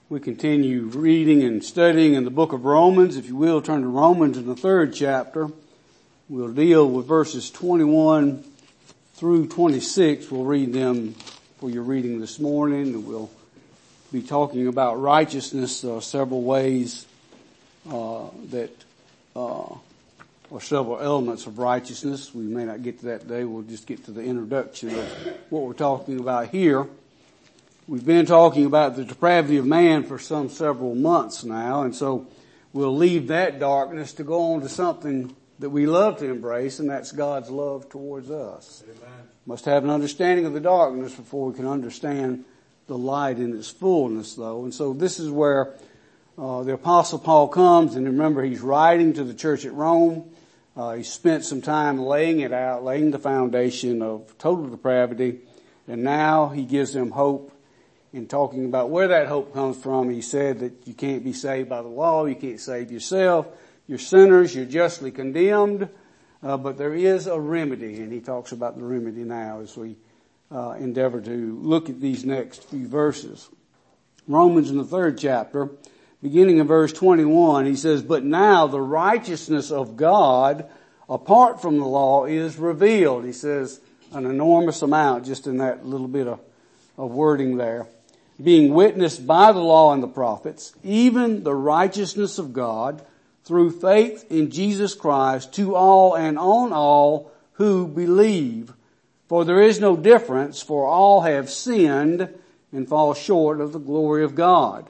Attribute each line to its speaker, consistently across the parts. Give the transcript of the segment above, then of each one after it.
Speaker 1: We continue reading and studying in the book of Romans. If you will, turn to Romans in the 3rd chapter. We'll deal with verses 21 through 26. We'll read them for your reading this morning. And we'll be talking about righteousness, several ways or several elements of righteousness. We may not get to that today. We'll just get to the introduction of what we're talking about here. We've been talking about the depravity of man for several months now, and so we'll leave that darkness to go on to something that we love to embrace, and that's God's love towards us. Amen. Must have an understanding of the darkness before we can understand the light in its fullness, though. And so this is where the Apostle Paul comes, and remember he's writing to the church at Rome. He spent some time laying it out, laying the foundation of total depravity, and now he gives them hope. In talking about where that hope comes from, he said that you can't be saved by the law, you can't save yourself, you're sinners, you're justly condemned, but there is a remedy, and he talks about the remedy now as we endeavor to look at these next few verses. Romans in the 3rd chapter, beginning in verse 21, he says, "But now the righteousness of God apart from the law is revealed." He says an enormous amount just in that little bit of wording there. "Being witnessed by the law and the prophets, even the righteousness of God through faith in Jesus Christ to all and on all who believe. For there is no difference, for all have sinned and fall short of the glory of God,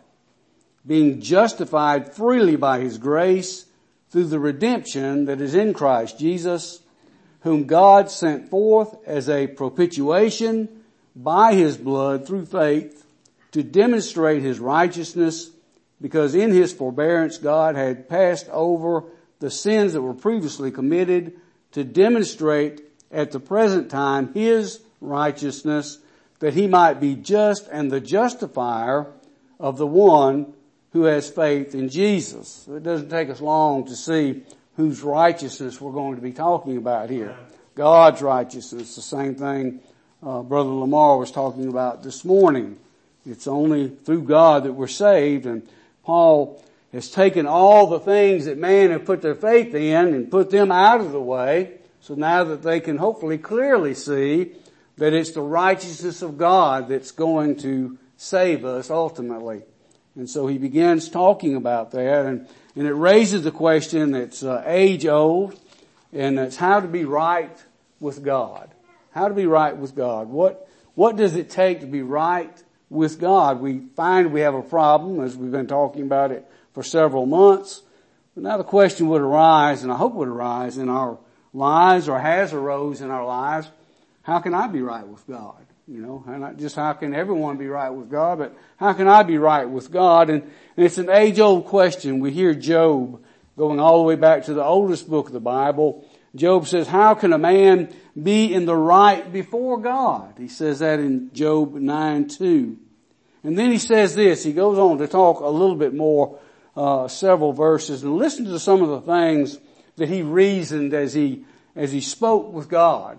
Speaker 1: being justified freely by His grace through the redemption that is in Christ Jesus, whom God sent forth as a propitiation by His blood through faith to demonstrate His righteousness, because in His forbearance God had passed over the sins that were previously committed, to demonstrate at the present time His righteousness, that He might be just and the justifier of the one who has faith in Jesus." So it doesn't take us long to see whose righteousness we're going to be talking about here. God's righteousness, the same thing Brother Lamar was talking about this morning. It's only through God that we're saved, and Paul has taken all the things that man have put their faith in and put them out of the way, so now that they can hopefully clearly see that it's the righteousness of God that's going to save us ultimately. And so he begins talking about that, and it raises the question that's age old, and it's how to be right with God. How to be right with God. What does it take to be right with God? We find we have a problem, as we've been talking about it for several months. But now the question would arise, and I hope would arise in our lives, or has arose in our lives, how can I be right with God? You know, and not just how can everyone be right with God, but how can I be right with God? And it's an age-old question. We hear Job going all the way back to the oldest book of the Bible. Job says, how can a man be in the right before God? He says that in Job 9:2. And then he says this, he goes on to talk a little bit more, several verses, and listen to some of the things that he reasoned as he spoke with God.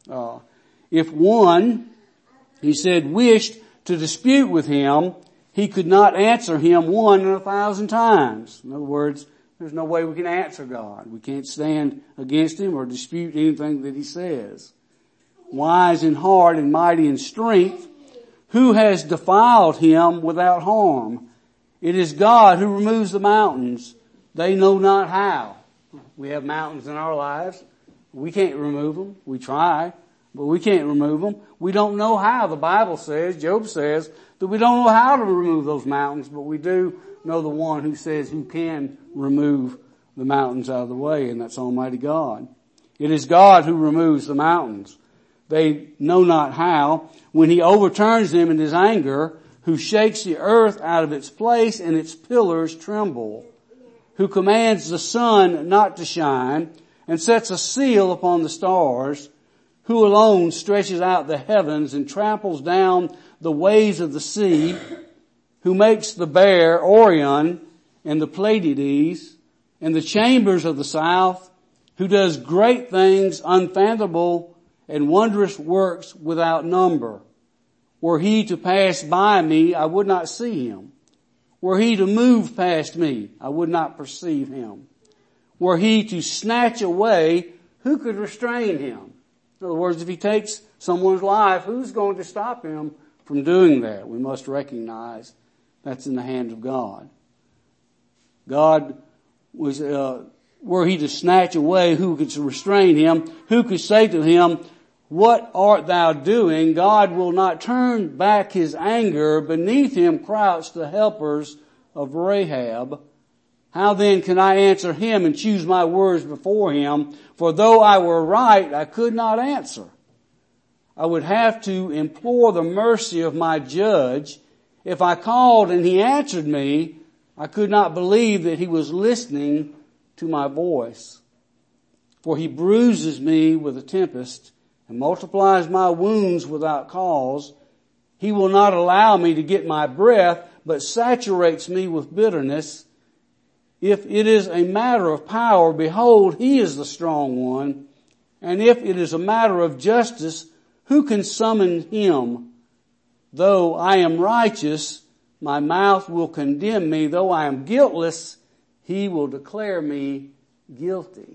Speaker 1: If one, he said, wished to dispute with him, he could not answer him 1 in 1,000 times. In other words, there's no way we can answer God. We can't stand against Him or dispute anything that He says. Wise in heart and mighty in strength, who has defiled Him without harm? It is God who removes the mountains. They know not how. We have mountains in our lives. We can't remove them. We try, but we can't remove them. We don't know how. The Bible says, Job says, that we don't know how to remove those mountains, but we do know the one who says who can remove the mountains out of the way, and that's Almighty God. It is God who removes the mountains. They know not how. When He overturns them in His anger, who shakes the earth out of its place and its pillars tremble, who commands the sun not to shine and sets a seal upon the stars, who alone stretches out the heavens and tramples down the waves of the sea, who makes the bear Orion and the Pleiades and the chambers of the south, who does great things unfathomable and wondrous works without number. Were He to pass by me, I would not see Him. Were he to move past me, I would not perceive him. Were he to snatch away, who could restrain him? In other words, if he takes someone's life, who's going to stop him from doing that? We must recognize that's in the hands of God. God was, were he to snatch away, who could restrain him? Who could say to him, what art thou doing? God will not turn back his anger. Beneath him crouched the helpers of Rahab. How then can I answer him and choose my words before him? For though I were right, I could not answer. I would have to implore the mercy of my judge. If I called and he answered me, I could not believe that he was listening to my voice. For he bruises me with a tempest and multiplies my wounds without cause. He will not allow me to get my breath, but saturates me with bitterness. If it is a matter of power, behold, he is the strong one. And if it is a matter of justice, who can summon him? Though I am righteous, my mouth will condemn me. Though I am guiltless, he will declare me guilty.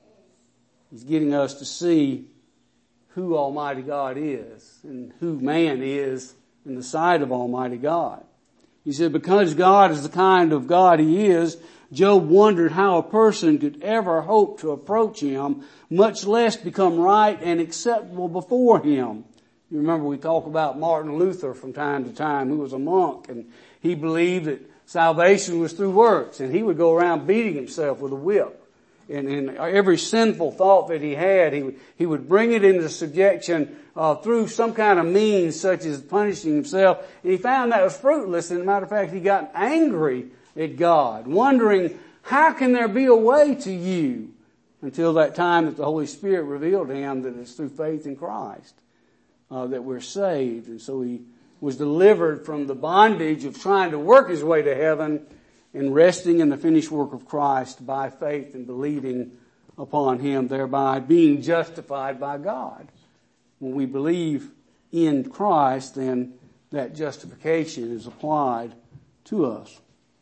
Speaker 1: He's getting us to see who Almighty God is and who man is in the sight of Almighty God. He said, because God is the kind of God he is, Job wondered how a person could ever hope to approach him, much less become right and acceptable before him. You remember we talk about Martin Luther from time to time, who was a monk, and he believed that salvation was through works, and he would go around beating himself with a whip. And every sinful thought that he had, he would bring it into subjection through some kind of means, such as punishing himself. And he found that was fruitless. And as a matter of fact, he got angry at God, wondering, how can there be a way to you? Until that time that the Holy Spirit revealed to him that it's through faith in Christ that we're saved. And so he was delivered from the bondage of trying to work his way to heaven and resting in the finished work of Christ by faith and believing upon him, thereby being justified by God. When we believe in Christ, then that justification is applied to us.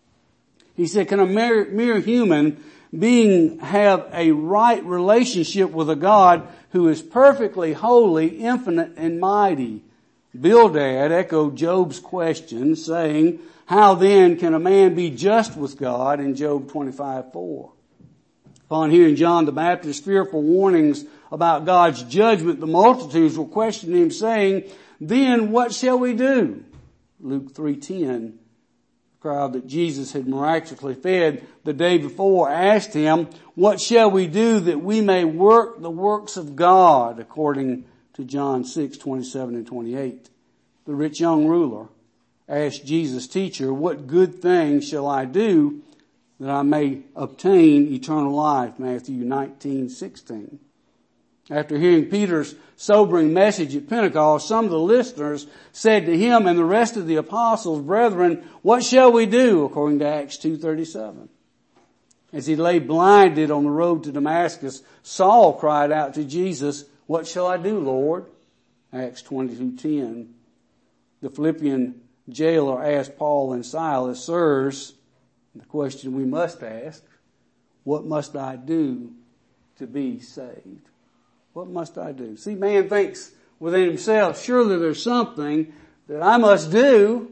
Speaker 1: He said, can a mere human being have a right relationship with a God who is perfectly holy, infinite, and mighty? Bildad echoed Job's question, saying, how then can a man be just with God in Job 25:4? Upon hearing John the Baptist's fearful warnings about God's judgment, the multitudes were questioning him, saying, then what shall we do? Luke 3:10, the crowd that Jesus had miraculously fed the day before asked him, what shall we do that we may work the works of God? According to John 6:27 and 28. The rich young ruler asked Jesus, teacher, what good thing shall I do that I may obtain eternal life? Matthew 19:16. After hearing Peter's sobering message at Pentecost, some of the listeners said to him and the rest of the apostles, brethren, what shall we do? According to Acts 2:37. As he lay blinded on the road to Damascus, Saul cried out to Jesus, what shall I do, Lord? Acts 22:10. The Philippian jailer asked Paul and Silas, sirs, the question we must ask, what must I do to be saved? What must I do? See, man thinks within himself, surely there's something that I must do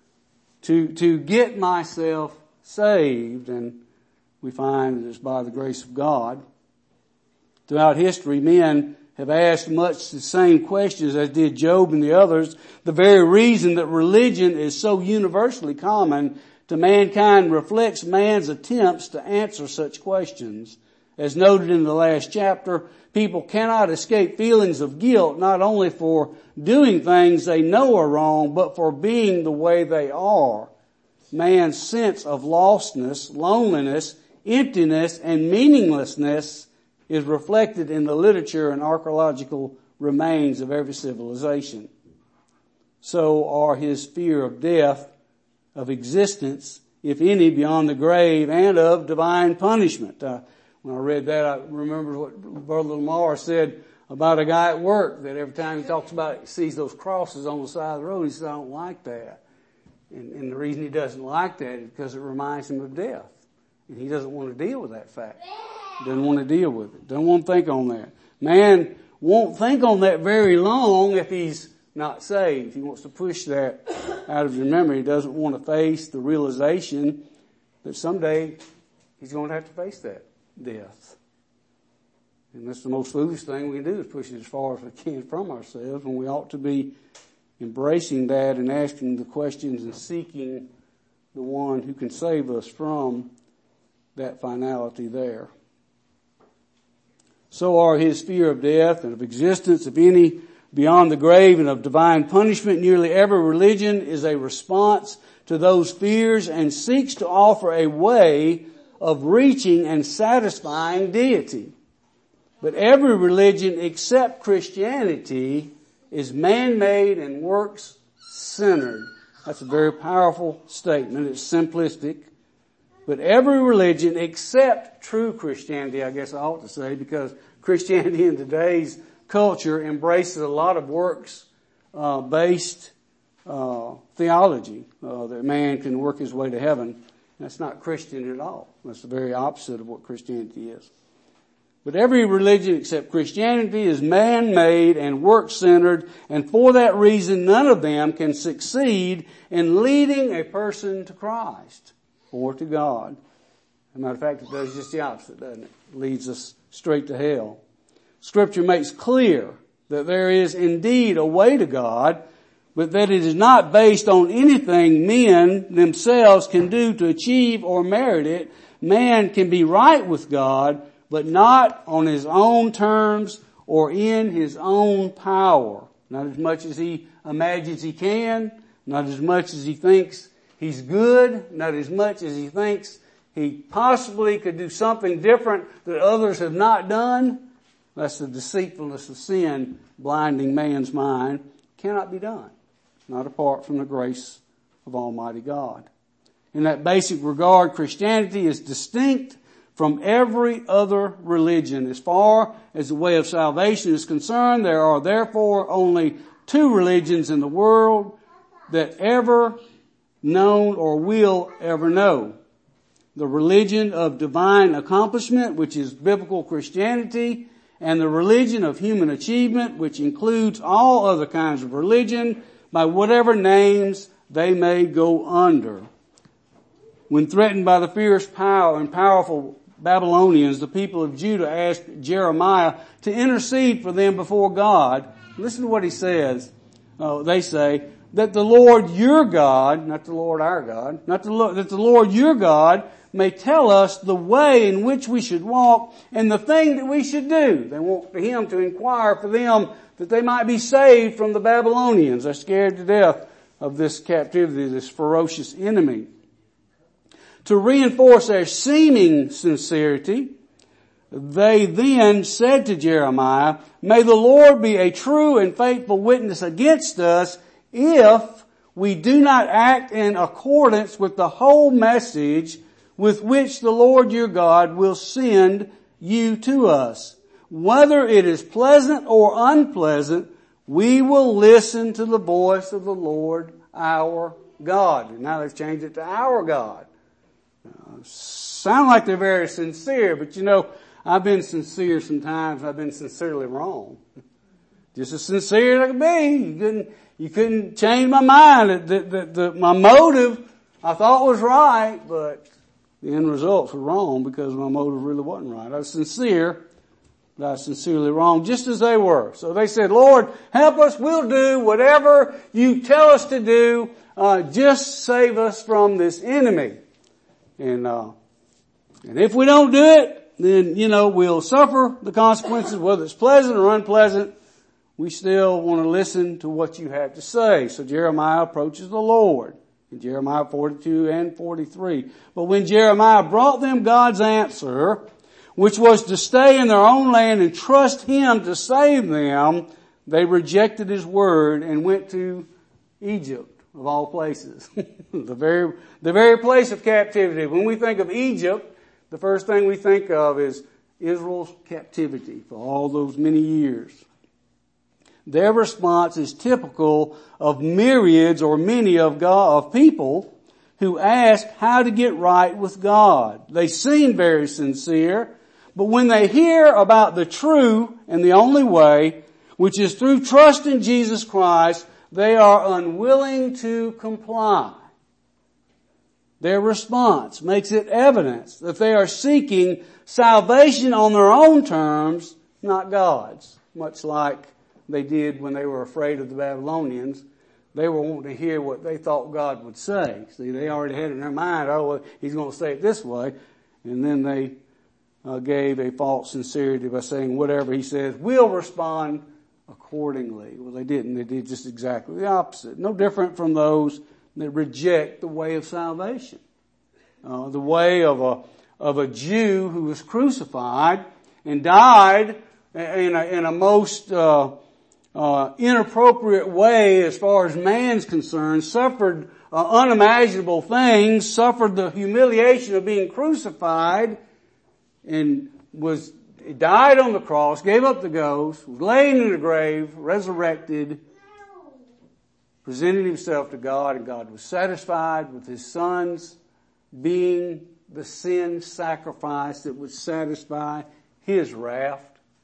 Speaker 1: to get myself saved. And we find that it's by the grace of God. Throughout history, men have asked much the same questions as did Job and the others. The very reason that religion is so universally common to mankind reflects man's attempts to answer such questions. As noted in the last chapter, people cannot escape feelings of guilt, not only for doing things they know are wrong, but for being the way they are. Man's sense of lostness, loneliness, emptiness, and meaninglessness is reflected in the literature and archaeological remains of every civilization. So are his fear of death, of existence, if any, beyond the grave, and of divine punishment. When I read that, I remember what Brother Lamar said about a guy at work, that every time he talks about it, he sees those crosses on the side of the road, he says, I don't like that. And the reason he doesn't like that is because it reminds him of death. And he doesn't want to deal with that fact. Doesn't want to deal with it. Doesn't want to think on that. Man won't think on that very long if he's not saved. He wants to push that out of his memory. He doesn't want to face the realization that someday he's going to have to face that death. And that's the most foolish thing we can do, is push it as far as we can from ourselves, when we ought to be embracing that and asking the questions and seeking the one who can save us from that finality there. So are his fear of death and of existence, if any, beyond the grave, and of divine punishment. Nearly every religion is a response to those fears and seeks to offer a way of reaching and satisfying deity. But every religion except Christianity is man-made and works-centered. That's a very powerful statement. It's simplistic. But every religion except true Christianity, I guess I ought to say, because Christianity in today's culture embraces a lot of works-based theology, that man can work his way to heaven. That's not Christian at all. That's the very opposite of what Christianity is. But every religion except Christianity is man-made and work-centered, and for that reason none of them can succeed in leading a person to Christ or to God. As a matter of fact, it does just the opposite, doesn't it? It leads us straight to hell. Scripture makes clear that there is indeed a way to God, but that it is not based on anything men themselves can do to achieve or merit it. Man can be right with God, but not on his own terms or in his own power. Not as much as he imagines he can, not as much as he thinks he's good, not as much as he thinks he possibly could do something different that others have not done. That's the deceitfulness of sin blinding man's mind. Cannot be done, not apart from the grace of Almighty God. In that basic regard, Christianity is distinct from every other religion. As far as the way of salvation is concerned, there are therefore only two religions in the world that ever known or will ever know. The religion of divine accomplishment, which is biblical Christianity, and the religion of human achievement, which includes all other kinds of religion, by whatever names they may go under. When threatened by the fierce power and powerful Babylonians, the people of Judah asked Jeremiah to intercede for them before God. Listen to what he says. They say that the Lord your God, not the Lord our God, that the Lord your God may tell us the way in which we should walk and the thing that we should do. They want for him to inquire for them that they might be saved from the Babylonians. They're scared to death of this captivity, this ferocious enemy. To reinforce their seeming sincerity, they then said to Jeremiah, may the Lord be a true and faithful witness against us if we do not act in accordance with the whole message with which the Lord your God will send you to us. Whether it is pleasant or unpleasant, we will listen to the voice of the Lord our God. And now they've changed it to our God. Sound like they're very sincere, but you know, I've been sincere sometimes. I've been sincerely wrong. Just as sincere as I could be. You couldn't change my mind. My motive I thought was right, but the end results were wrong because my motive really wasn't right. I was sincere, but I was sincerely wrong, just as they were. So they said, Lord, help us. We'll do whatever you tell us to do. Just save us from this enemy. And if we don't do it, then, we'll suffer the consequences, whether it's pleasant or unpleasant. We still want to listen to what you have to say. So Jeremiah approaches the Lord in Jeremiah 42 and 43. But when Jeremiah brought them God's answer, which was to stay in their own land and trust him to save them, they rejected his word and went to Egypt. Of all places. the very place of captivity. When we think of Egypt, the first thing we think of is Israel's captivity for all those many years. Their response is typical of myriads or many of people who ask how to get right with God. They seem very sincere, but when they hear about the true and the only way, which is through trust in Jesus Christ, they are unwilling to comply. Their response makes it evidence that they are seeking salvation on their own terms, not God's, much like they did when they were afraid of the Babylonians. They were wanting to hear what they thought God would say. See, they already had it in their mind, oh, well, he's going to say it this way. And then they gave a false sincerity by saying whatever he says, we'll respond accordingly. Well, they didn't. They did just exactly the opposite. No different from those that reject the way of salvation. The way of a Jew who was crucified and died in a most inappropriate way as far as man's concerned, suffered unimaginable things, suffered the humiliation of being crucified, and died on the cross, gave up the ghost, was laid in the grave, resurrected, presented himself to God, and God was satisfied with his son's being the sin sacrifice that would satisfy his wrath.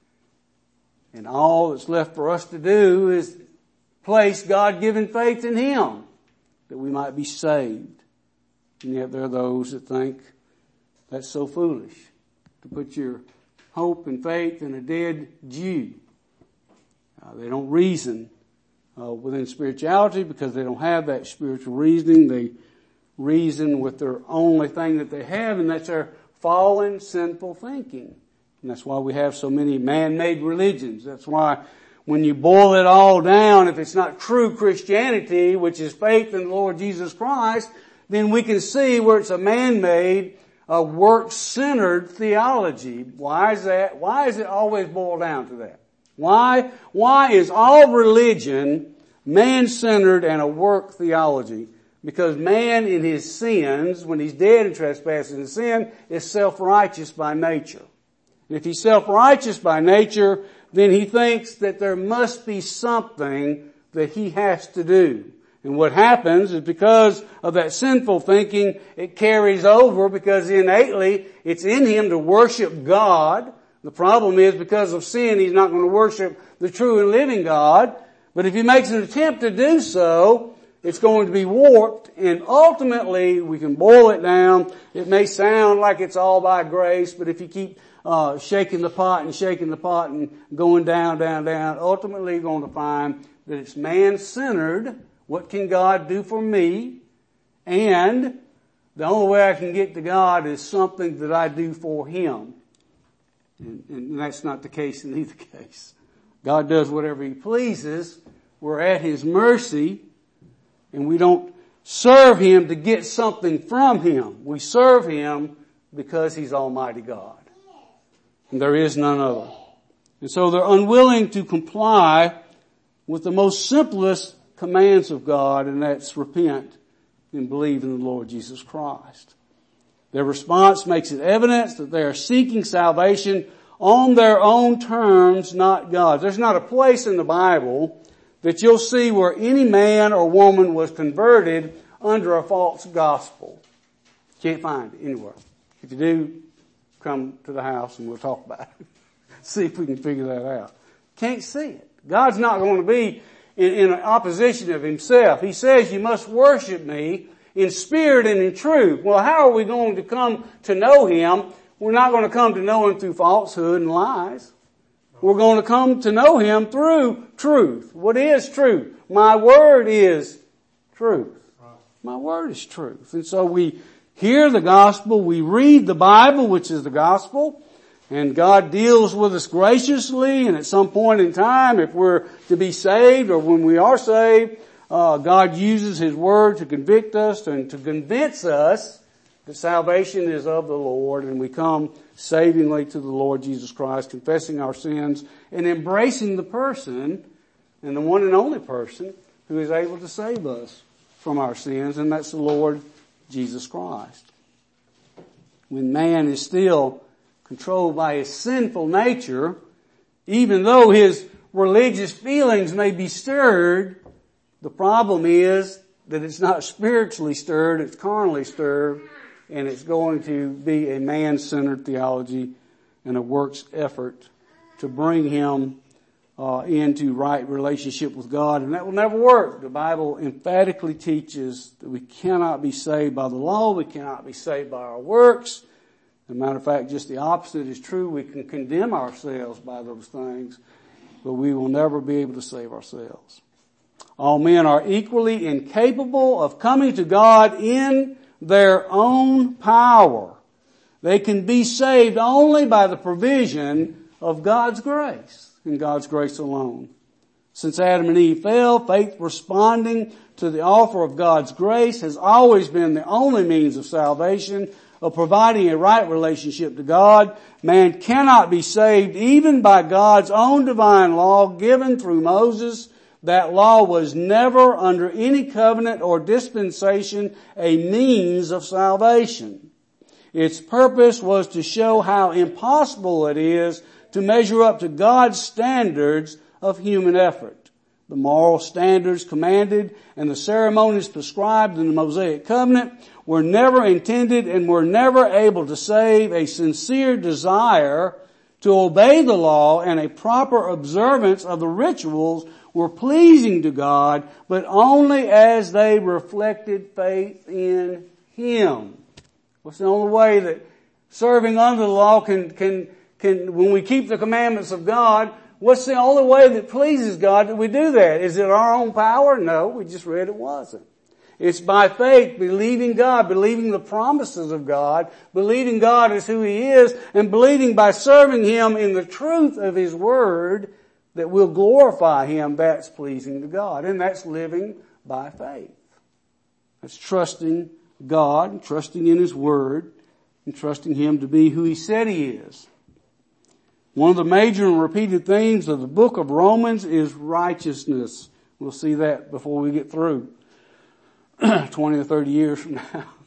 Speaker 1: And all that's left for us to do is place God-given faith in him that we might be saved. And yet there are those that think that's so foolish to put your hope and faith in a dead Jew. They don't reason within spirituality because they don't have that spiritual reasoning. They reason with their only thing that they have, and that's their fallen, sinful thinking. And that's why we have so many man-made religions. That's why when you boil it all down, if it's not true Christianity, which is faith in the Lord Jesus Christ, then we can see where it's a man-made, work-centered theology. Why is that? Why is it always boiled down to that? Why is all religion man-centered and a work theology? Because man in his sins, when he's dead and trespassing in sin, is self-righteous by nature. And if he's self-righteous by nature, then he thinks that there must be something that he has to do. And what happens is because of that sinful thinking, it carries over because innately it's in him to worship God. The problem is because of sin, he's not going to worship the true and living God. But if he makes an attempt to do so, it's going to be warped, and ultimately we can boil it down. It may sound like it's all by grace, but if you keep shaking the pot and going down, ultimately you're going to find that it's man-centered. What can God do for me? And the only way I can get to God is something that I do for him. And that's not the case in either case. God does whatever he pleases. We're at his mercy, and we don't serve him to get something from him. We serve him because he's Almighty God. And there is none other. And so they're unwilling to comply with the most simplest commands of God, and that's repent and believe in the Lord Jesus Christ. Their response makes it evidence that they are seeking salvation on their own terms, not God's. There's not a place in the Bible that you'll see where any man or woman was converted under a false gospel. Can't find it anywhere. If you do, come to the house and we'll talk about it. See if we can figure that out. Can't see it. God's not going to be in opposition of himself. He says you must worship me in spirit and in truth. Well, how are we going to come to know him? We're not going to come to know him through falsehood and lies. We're going to come to know him through truth. What is truth? My word is truth. My word is truth. And so we hear the gospel, we read the Bible, which is the gospel, and God deals with us graciously, and at some point in time, if we're to be saved or when we are saved, God uses his word to convict us and to convince us that salvation is of the Lord, and we come savingly to the Lord Jesus Christ, confessing our sins and embracing the person and the one and only person who is able to save us from our sins, and that's the Lord Jesus Christ. When man is still controlled by his sinful nature, even though his religious feelings may be stirred. The problem is that it's not spiritually stirred, it's carnally stirred, and it's going to be a man-centered theology and a works effort to bring him into right relationship with God, and that will never work. The Bible emphatically teaches that we cannot be saved by the law, we cannot be saved by our works. As a matter of fact, just the opposite is true. We can condemn ourselves by those things, but we will never be able to save ourselves. All men are equally incapable of coming to God in their own power. They can be saved only by the provision of God's grace, and God's grace alone. Since Adam and Eve fell, faith responding to the offer of God's grace has always been the only means of salvation, of providing a right relationship to God. Man cannot be saved even by God's own divine law given through Moses. That law was never under any covenant or dispensation a means of salvation. Its purpose was to show how impossible it is to measure up to God's standards of human effort. The moral standards commanded and the ceremonies prescribed in the Mosaic covenant were never intended and were never able to save a sincere desire to obey the law, and a proper observance of the rituals were pleasing to God, but only as they reflected faith in Him. What's the only way that serving under the law can, when we keep the commandments of God, what's the only way that pleases God that we do that? Is it our own power? No, we just read it wasn't. It's by faith, believing God, believing the promises of God, believing God is who He is, and believing by serving Him in the truth of His Word that will glorify Him. That's pleasing to God, and that's living by faith. That's trusting God, trusting in His Word, and trusting Him to be who He said He is. One of the major and repeated themes of the book of Romans is righteousness. We'll see that before we get through 20 or 30 years from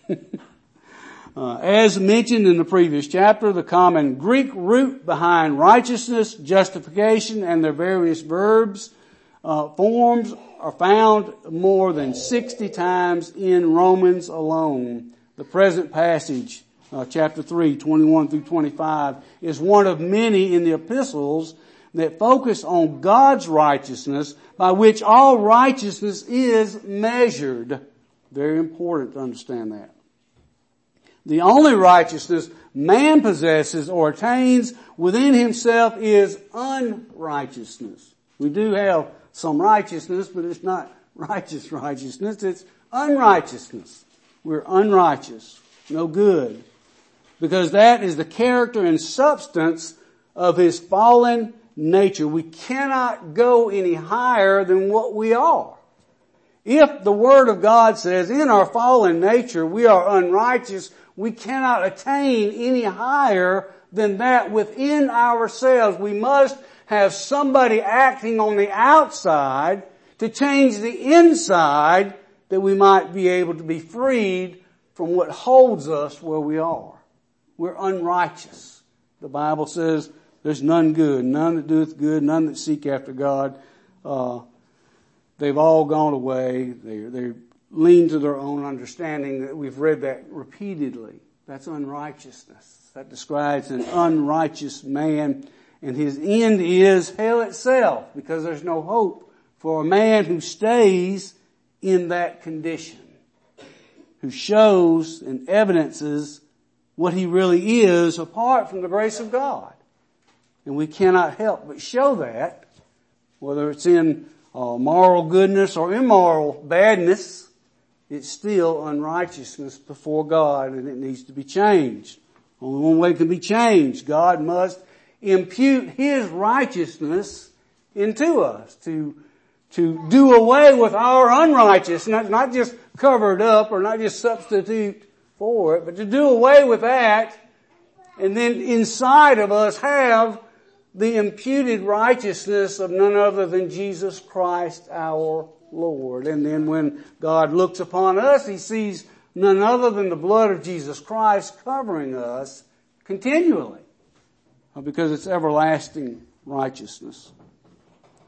Speaker 1: now. As mentioned in the previous chapter, the common Greek root behind righteousness, justification, and their various verbs, forms are found more than 60 times in Romans alone. The present passage, chapter 3, 21 through 25, is one of many in the epistles that focus on God's righteousness, by which all righteousness is measured. Very important to understand that. The only righteousness man possesses or attains within himself is unrighteousness. We do have some righteousness, but it's not righteous righteousness. It's unrighteousness. We're unrighteous. No good. Because that is the character and substance of his fallen nature. We cannot go any higher than what we are. If the Word of God says in our fallen nature we are unrighteous, we cannot attain any higher than that within ourselves. We must have somebody acting on the outside to change the inside, that we might be able to be freed from what holds us where we are. We're unrighteous. The Bible says there's none good, none that doeth good, none that seek after God. They've all gone away. They lean to their own understanding. We've read that repeatedly. That's unrighteousness. That describes an unrighteous man, and his end is hell itself, because there's no hope for a man who stays in that condition, who shows and evidences what he really is apart from the grace of God. And we cannot help but show that, whether it's in moral goodness or immoral badness, it's still unrighteousness before God, and it needs to be changed. Only one way it can be changed. God must impute His righteousness into us to do away with our unrighteousness, not just cover it up or not just substitute for it, but to do away with that, and then inside of us have the imputed righteousness of none other than Jesus Christ our Lord. And then when God looks upon us, He sees none other than the blood of Jesus Christ covering us continually, because it's everlasting righteousness.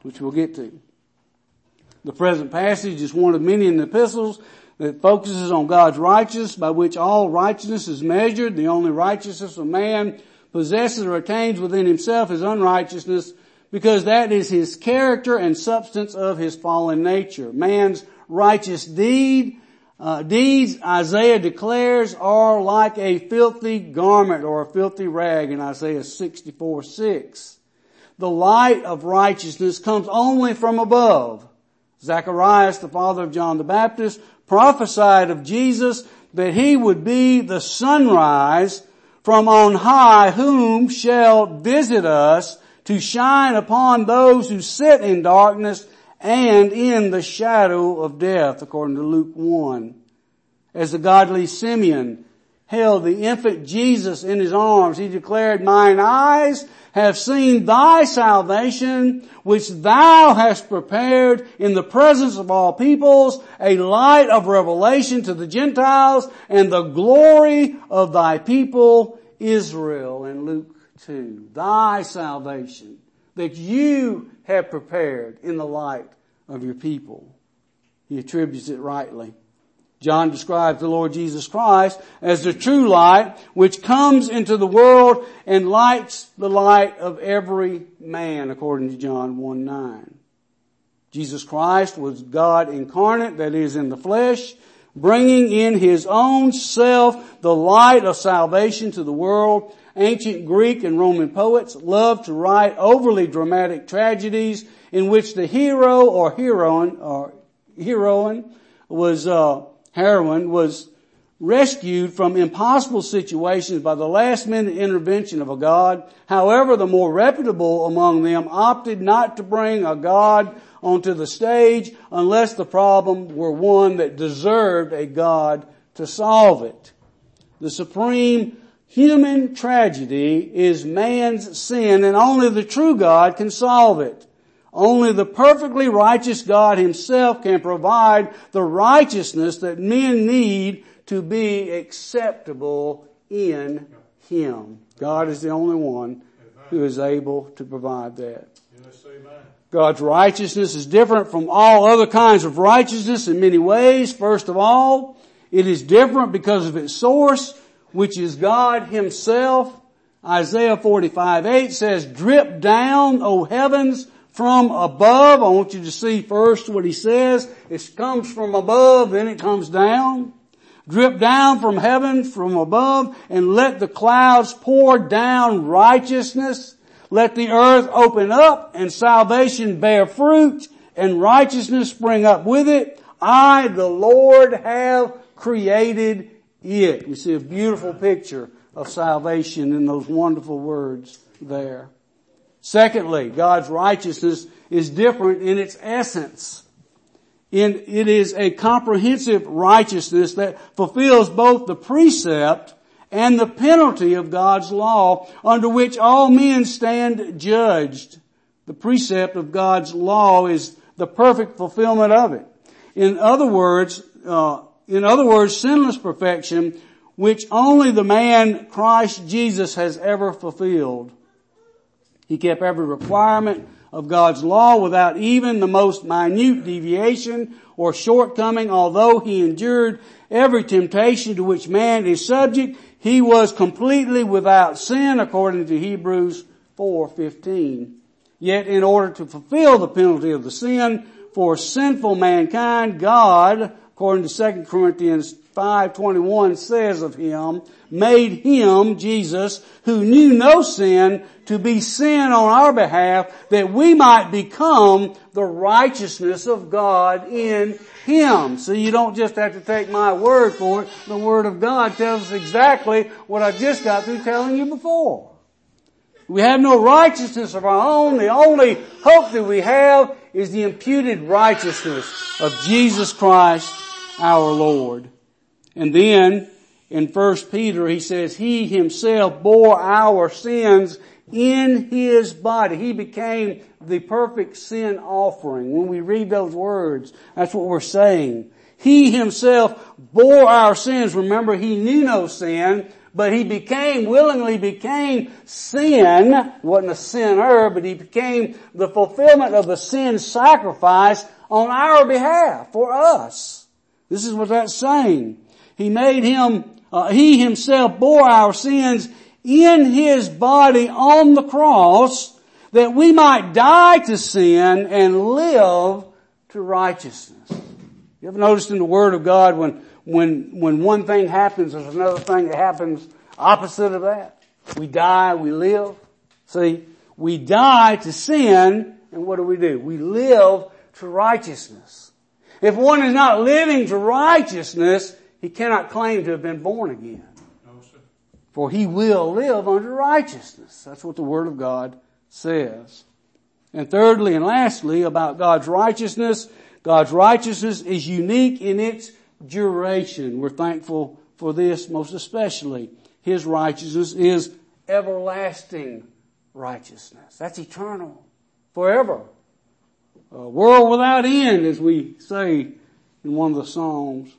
Speaker 1: which we'll get to. The present passage is one of many in the epistles that focuses on God's righteousness, by which all righteousness is measured. The only righteousness a man possesses or attains within himself is unrighteousness, because that is his character and substance of his fallen nature. Man's righteous deeds, Isaiah declares, are like a filthy garment or a filthy rag in Isaiah 64:6. The light of righteousness comes only from above. Zacharias, the father of John the Baptist, prophesied of Jesus that he would be the sunrise from on high, whom shall visit us to shine upon those who sit in darkness and in the shadow of death, according to Luke 1. As the godly Simeon held the infant Jesus in his arms, he declared, "Mine eyes have seen thy salvation, which thou hast prepared in the presence of all peoples, a light of revelation to the Gentiles, and the glory of thy people Israel," in Luke 2. Thy salvation that you have prepared in the light of your people. He attributes it rightly. John describes the Lord Jesus Christ as the true light which comes into the world and lights the light of every man, according to John 1:9. Jesus Christ was God incarnate, that is, in the flesh, bringing in his own self the light of salvation to the world. Ancient Greek and Roman poets loved to write overly dramatic tragedies in which the hero or heroine was rescued from impossible situations by the last minute intervention of a god. However, the more reputable among them opted not to bring a god onto the stage unless the problem were one that deserved a god to solve it. The supreme human tragedy is man's sin, and only the true God can solve it. Only the perfectly righteous God himself can provide the righteousness that men need to be acceptable in him. God is the only one who is able to provide that. God's righteousness is different from all other kinds of righteousness in many ways. First of all, it is different because of its source, which is God himself. Isaiah 45:8 says, "Drip down, O heavens, from above." I want you to see first what he says. It comes from above, then it comes down. Drip down from heaven, from above, and let the clouds pour down righteousness. Let the earth open up and salvation bear fruit and righteousness spring up with it. I, the Lord, have created it. You see a beautiful picture of salvation in those wonderful words there. Secondly, God's righteousness is different in its essence. It is a comprehensive righteousness that fulfills both the precept and the penalty of God's law, under which all men stand judged. The precept of God's law is the perfect fulfillment of it. In other words, sinless perfection, which only the man Christ Jesus has ever fulfilled. He kept every requirement of God's law without even the most minute deviation or shortcoming. Although he endured every temptation to which man is subject, he was completely without sin, according to Hebrews 4:15. Yet in order to fulfill the penalty of the sin for sinful mankind, God, according to 2 Corinthians 5:21 says of him, made him, Jesus, who knew no sin, to be sin on our behalf, that we might become the righteousness of God in him. So you don't just have to take my word for it. The word of God tells us exactly what I just got through telling you before. We have no righteousness of our own. The only hope that we have is the imputed righteousness of Jesus Christ our Lord. And then in 1 Peter he says, he himself bore our sins in his body. He became the perfect sin offering. When we read those words, that's what we're saying. He himself bore our sins. Remember, he knew no sin, but he willingly became sin. Wasn't a sinner, but he became the fulfillment of the sin sacrifice on our behalf, for us. This is what that's saying. He himself bore our sins in his body on the cross, that we might die to sin and live to righteousness. You ever noticed in the Word of God when one thing happens, there's another thing that happens opposite of that? We die, we live. See, we die to sin, and what do? We live to righteousness. If one is not living to righteousness, he cannot claim to have been born again.
Speaker 2: No, sir.
Speaker 1: For he will live under righteousness. That's what the Word of God says. And thirdly and lastly, about God's righteousness is unique in its duration. We're thankful for this most especially. His righteousness is everlasting righteousness. That's eternal, forever. A world without end, as we say in one of the Psalms,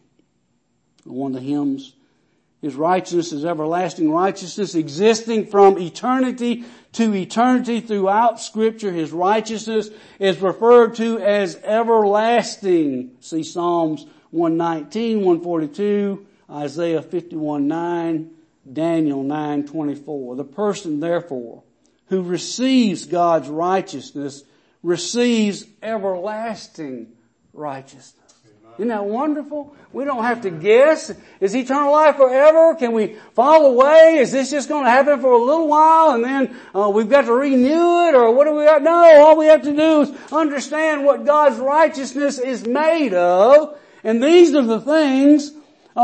Speaker 1: one of the hymns. His righteousness is everlasting righteousness, existing from eternity to eternity throughout Scripture. His righteousness is referred to as everlasting. See Psalms 119, 142, Isaiah 51:9, Daniel 9:24. The person, therefore, who receives God's righteousness receives everlasting righteousness. Isn't that wonderful? We don't have to guess. Is eternal life forever? Can we fall away? Is this just going to happen for a little while and then we've got to renew it? Or what do we got? No, all we have to do is understand what God's righteousness is made of. And these are the things,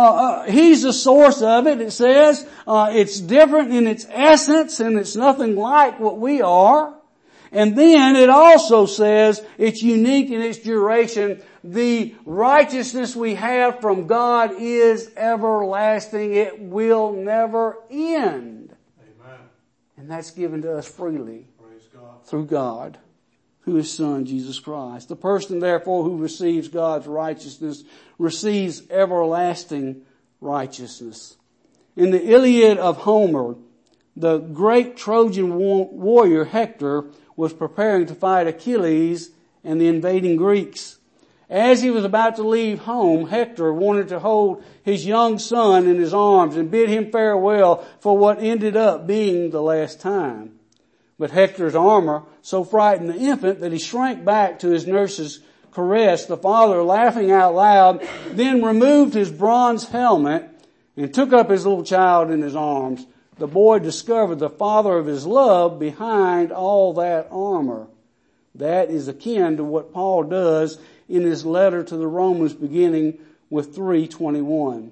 Speaker 1: He's the source of it. It says it's different in its essence and it's nothing like what we are. And then it also says it's unique in its duration. The righteousness we have from God is everlasting. It will never end.
Speaker 2: Amen.
Speaker 1: And that's given to us freely.
Speaker 2: Praise God.
Speaker 1: Through God, who is Son, Jesus Christ. The person, therefore, who receives God's righteousness receives everlasting righteousness. In the Iliad of Homer, the great Trojan warrior Hector was preparing to fight Achilles and the invading Greeks. As he was about to leave home, Hector wanted to hold his young son in his arms and bid him farewell for what ended up being the last time. But Hector's armor so frightened the infant that he shrank back to his nurse's caress. The father, laughing out loud, then removed his bronze helmet and took up his little child in his arms. The boy discovered the father of his love behind all that armor. That is akin to what Paul does in his letter to the Romans, beginning with 3:21.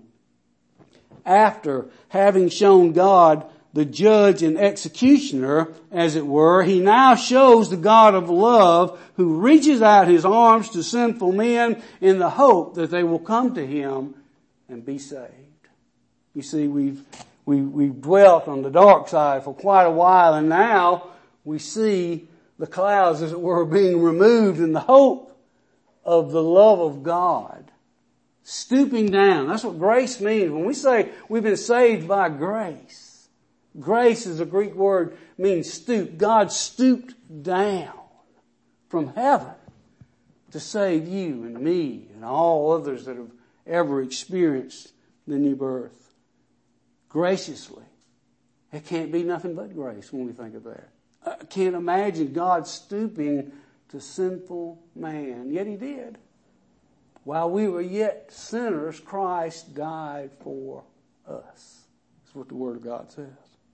Speaker 1: After having shown God the judge and executioner, as it were, he now shows the God of love who reaches out his arms to sinful men in the hope that they will come to him and be saved. You see, we've dwelt on the dark side for quite a while, and now we see the clouds, as it were, being removed in the hope of the love of God stooping down. That's what grace means. When we say we've been saved by grace, grace is a Greek word, means stoop. God stooped down from heaven to save you and me and all others that have ever experienced the new birth. Graciously. It can't be nothing but grace when we think of that. I can't imagine God stooping to sinful man. Yet He did. While we were yet sinners, Christ died for us. That's what the Word of God says.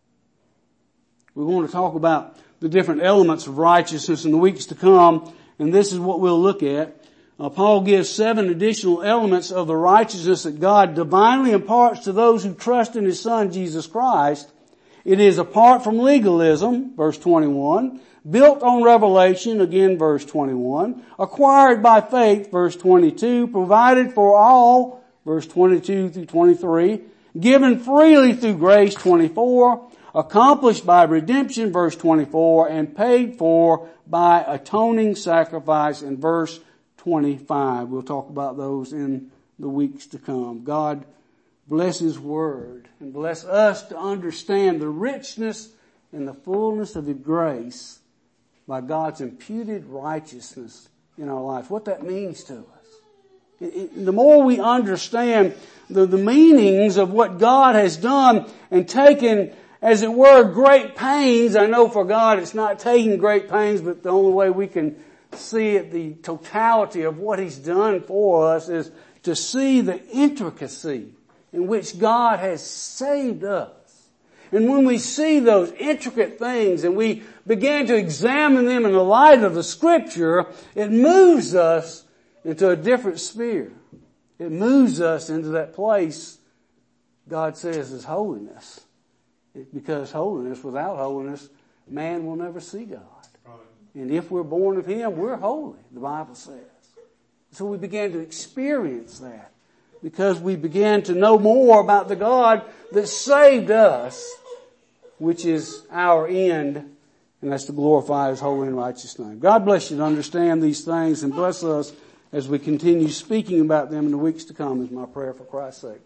Speaker 1: We want to talk about the different elements of righteousness in the weeks to come, and this is what we'll look at. Paul gives 7 additional elements of the righteousness that God divinely imparts to those who trust in His Son, Jesus Christ. It is apart from legalism, verse 21, built on revelation, again, verse 21, acquired by faith, verse 22, provided for all, verse 22 through 23, given freely through grace, 24, accomplished by redemption, verse 24, and paid for by atoning sacrifice in verse 25. We'll talk about those in the weeks to come. God bless His Word and bless us to understand the richness and the fullness of His grace by God's imputed righteousness in our life. What that means to us. The more we understand the meanings of what God has done and taken, as it were, great pains. I know for God it's not taking great pains, but the only way we can see it, the totality of what He's done for us, is to see the intricacy in which God has saved us. And when we see those intricate things and we begin to examine them in the light of the Scripture, it moves us into a different sphere. It moves us into that place God says is holiness. Because holiness, without holiness, man will never see God. And if we're born of Him, we're holy, the Bible says. So we began to experience that because we began to know more about the God that saved us, which is our end, and that's to glorify His holy and righteous name. God bless you to understand these things and bless us as we continue speaking about them in the weeks to come, is my prayer for Christ's sake.